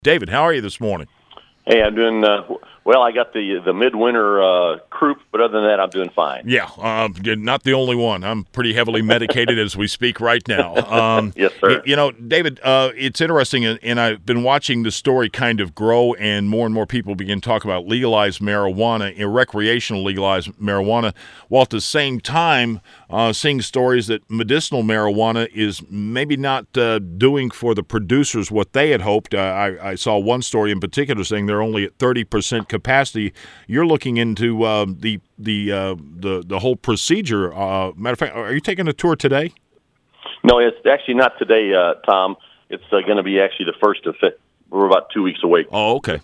David, how are you this morning? Hey, I'm doing well. I got the midwinter croup, but other than that, I'm doing fine. Yeah, not the only one. I'm pretty heavily medicated as we speak right now. Yes, sir. David, it's interesting, and I've been watching the story kind of grow, and more people begin to talk about legalized marijuana, recreational legalized marijuana, while at the same time seeing stories that medicinal marijuana is maybe not doing for the producers what they had hoped. I saw one story in particular saying they're only at 30% capacity. You're looking into the whole procedure. Matter of fact, are you taking a tour today? No, it's actually not today, Tom. It's going to be actually the first of February. We're about 2 weeks away. Oh, okay.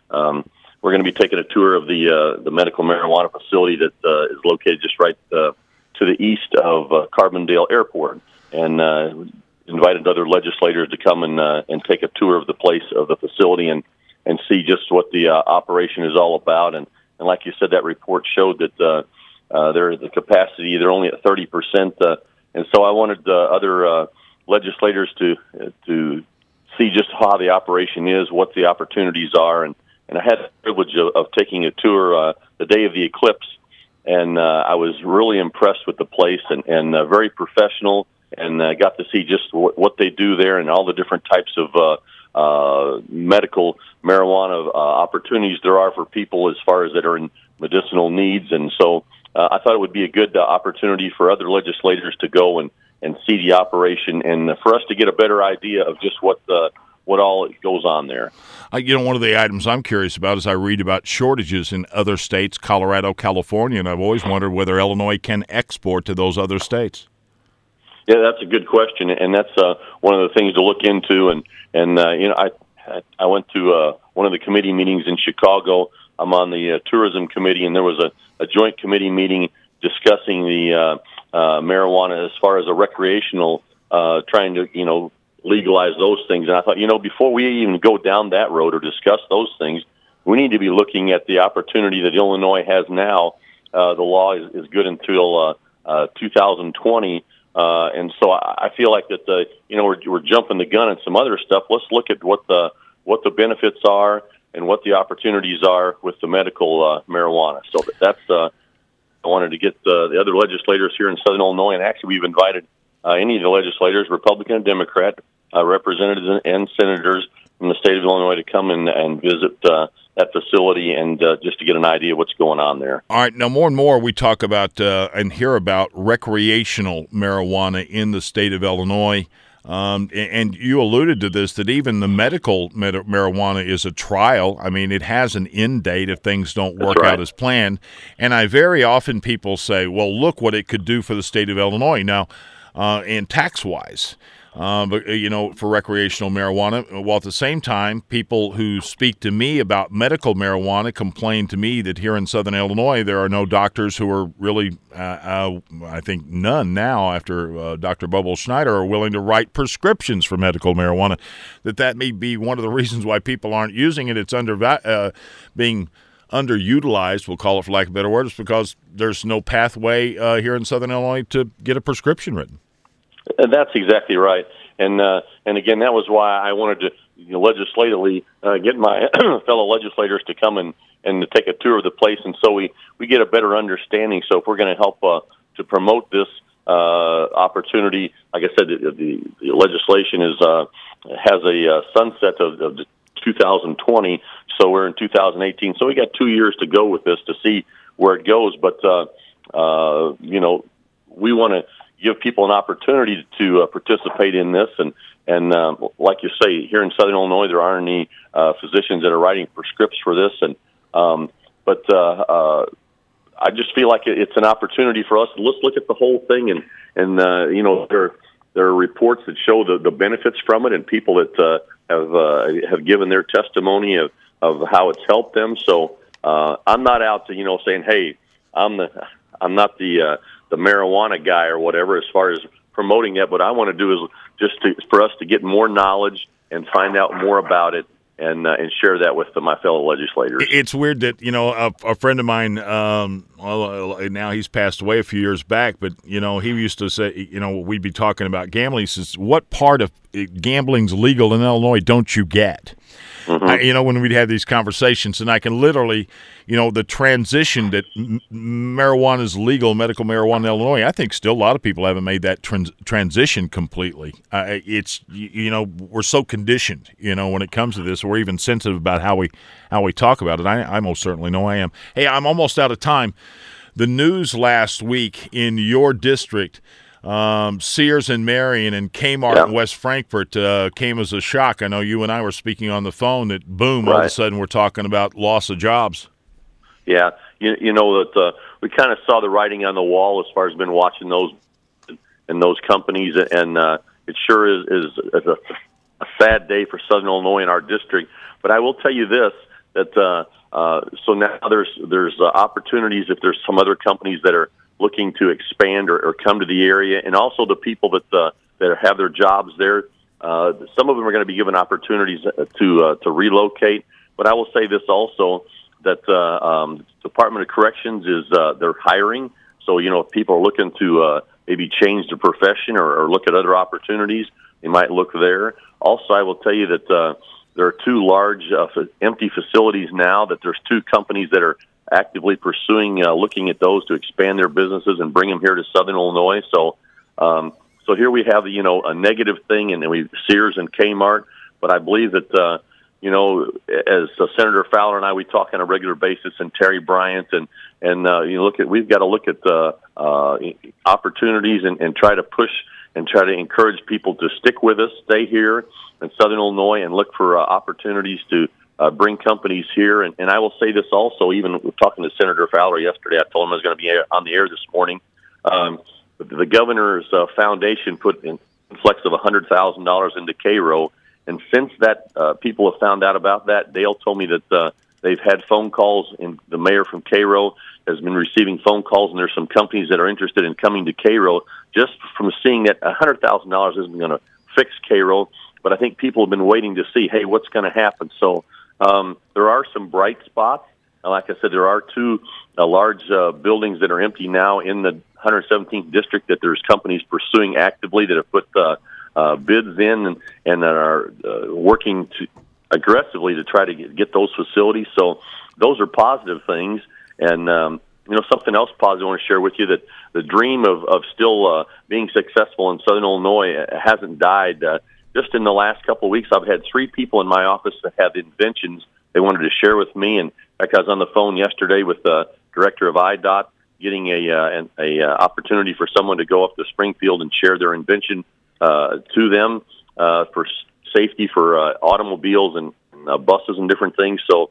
We're going to be taking a tour of the medical marijuana facility that is located just right to the east of Carbondale Airport, and invited other legislators to come and take a tour of the place of the facility and see just what the operation is all about. And like you said, that report showed that the capacity, they're only at 30%. And so I wanted other legislators to see just how the operation is, what the opportunities are. And I had the privilege of taking a tour the day of the eclipse. And I was really impressed with the place and very professional, and got to see just what they do there and all the different types of medical marijuana opportunities there are for people as far as that are in medicinal needs. And so I thought it would be a good opportunity for other legislators to go and see the operation, and for us to get a better idea of just what all goes on there. One of the items I'm curious about is I read about shortages in other states, Colorado, California, and I've always wondered whether Illinois can export to those other states. Yeah, that's a good question, and that's one of the things to look into. And I went to one of the committee meetings in Chicago. I'm on the tourism committee, and there was a joint committee meeting discussing the marijuana as far as a recreational, trying to legalize those things. And I thought, before we even go down that road or discuss those things, we need to be looking at the opportunity that Illinois has now. The law is good until 2020. And so I feel like that we're jumping the gun on some other stuff. Let's look at what the benefits are and what the opportunities are with the medical marijuana. So that's I wanted to get the other legislators here in Southern Illinois, and actually we've invited any of the legislators, Republican and Democrat, representatives and senators from the state of Illinois to come and visit that facility and just to get an idea of what's going on there. All right. Now, more and more we talk about and hear about recreational marijuana in the state of Illinois. And you alluded to this, that even the medical marijuana is a trial. I mean, it has an end date if things don't work out as planned. And very often people say, well, look what it could do for the state of Illinois. Now, and tax-wise. But for recreational marijuana, while at the same time, people who speak to me about medical marijuana complain to me that here in Southern Illinois, there are no doctors who are really, I think none now after Dr. Bubbles Schneider are willing to write prescriptions for medical marijuana, that may be one of the reasons why people aren't using it. It's being underutilized, we'll call it for lack of better words, because there's no pathway here in Southern Illinois to get a prescription written. That's exactly right, and again, that was why I wanted to legislatively get my fellow legislators to come and to take a tour of the place, and so we get a better understanding. So if we're going to help to promote this opportunity, like I said, the legislation has a sunset of 2020, so we're in 2018. So we got 2 years to go with this to see where it goes, but we want to give people an opportunity to participate in this, and like you say, here in Southern Illinois, there aren't any physicians that are writing prescriptions for this, but I just feel like it's an opportunity for us. Let's look at the whole thing, and there are reports that show the benefits from it, and people that have given their testimony of how it's helped them. So I'm not out to saying, hey, I'm not the marijuana guy or whatever as far as promoting that. What I want to do is just for us to get more knowledge and find out more about it and share that with my fellow legislators. It's weird that, a friend of mine, now he's passed away a few years back, but, he used to say, we'd be talking about gambling. He says, what part of gambling's legal in Illinois don't you get? when we'd have these conversations, and I can literally, the transition that marijuana is legal, medical marijuana in Illinois, I think still a lot of people haven't made that transition completely. It's, we're so conditioned, when it comes to this. We're even sensitive about how we talk about it. I most certainly know I am. Hey, I'm almost out of time. The news last week in your district, Sears and Marion and Kmart in West Frankfort came as a shock. I know you and I were speaking on the phone that, boom, all of a sudden we're talking about loss of jobs. Yeah, you know that we kind of saw the writing on the wall as far as been watching those and those companies, and it sure is a sad day for Southern Illinois in our district. But I will tell you this, that so now there's opportunities if there's some other companies that are looking to expand or come to the area, and also the people that have their jobs there. Some of them are going to be given opportunities to relocate. But I will say this also, that Department of Corrections is they're hiring. So if people are looking to maybe change their profession or look at other opportunities, they might look there. Also, I will tell you that there are two large empty facilities now. That there's two companies that are actively pursuing, looking at those to expand their businesses and bring them here to Southern Illinois. So here we have, a negative thing, and then we Sears and Kmart. But I believe that, as Senator Fowler and I, we talk on a regular basis, and Terry Bryant, and we've got to look at opportunities and try to push and try to encourage people to stick with us, stay here in Southern Illinois, and look for opportunities to bring companies here. And I will say this also, even talking to Senator Fowler yesterday, I told him I was going to be on the air this morning. The governor's foundation put in flex of $100,000 into Cairo. And since that, people have found out about that. Dale told me that they've had phone calls, and the mayor from Cairo has been receiving phone calls, and there's some companies that are interested in coming to Cairo just from seeing that $100,000 isn't going to fix Cairo. But I think people have been waiting to see, hey, what's going to happen? So there are some bright spots. Like I said, there are two large buildings that are empty now in the 117th district that there's companies pursuing actively that have put bids in and that are working aggressively to try to get those facilities. So those are positive things. And, something else positive I want to share with you, that the dream of still being successful in Southern Illinois hasn't died. Just in the last couple of weeks, I've had 3 people in my office that have inventions they wanted to share with me. And like I was on the phone yesterday with the director of IDOT, getting a opportunity for someone to go up to Springfield and share their invention to them for safety for automobiles and buses and different things. So,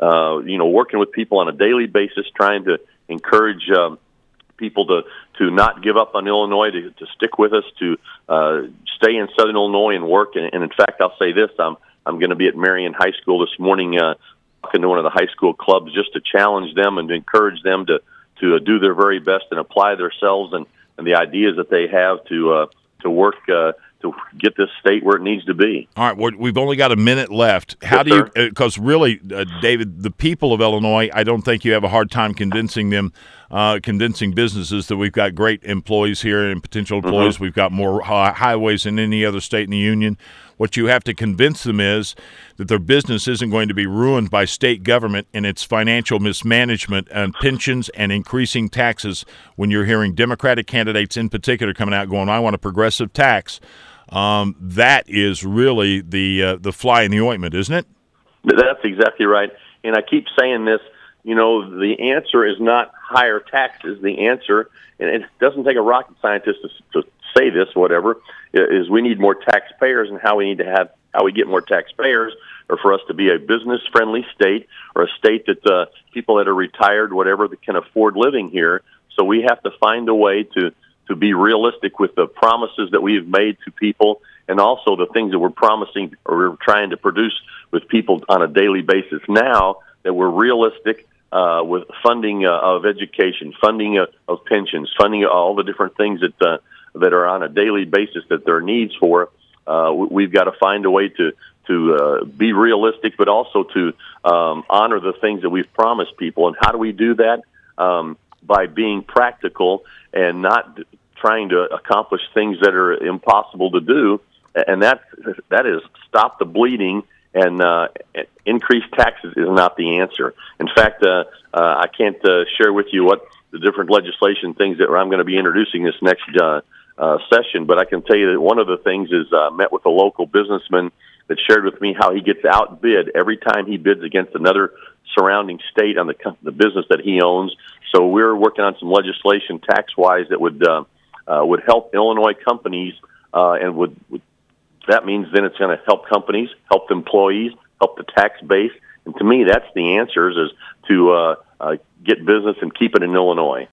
working with people on a daily basis, trying to encourage people to not give up on Illinois, to stick with us, to stay in Southern Illinois and work. And in fact, I'll say this, I'm going to be at Marion High School this morning talking to one of the high school clubs just to challenge them and to encourage them to do their very best and apply themselves and the ideas that they have to work to get this state where it needs to be. All right, we've only got a minute left. How do you, because really, David, the people of Illinois, I don't think you have a hard time convincing them, convincing businesses that we've got great employees here and potential employees. We've got more highways than any other state in the union. What you have to convince them is that their business isn't going to be ruined by state government and its financial mismanagement and pensions and increasing taxes. When you're hearing Democratic candidates in particular coming out going, I want a progressive tax, that is really the fly in the ointment, isn't it? That's exactly right. And I keep saying this, the answer is not higher taxes. The answer, and it doesn't take a rocket scientist to say this, whatever, is we need more taxpayers, and how we get more taxpayers or for us to be a business-friendly state or a state that people that are retired, whatever, that can afford living here. So we have to find a way to be realistic with the promises that we've made to people, and also the things that we're promising or we're trying to produce with people on a daily basis now, that we're realistic with funding of education, funding of pensions, funding all the different things that are on a daily basis that there are needs for. We've got to find a way to be realistic, but also to honor the things that we've promised people. And how do we do that? By being practical and not trying to accomplish things that are impossible to do. And that is stop the bleeding and increased taxes is not the answer. In fact, I can't share with you what the different legislation things that I'm going to be introducing this next session, but I can tell you that one of the things is met with a local businessman that shared with me how he gets outbid every time he bids against another surrounding state on the business that he owns. So we're working on some legislation tax-wise that would help Illinois companies, and that means then it's going to help companies, help employees, help the tax base. And to me, that's the answer, is to get business and keep it in Illinois.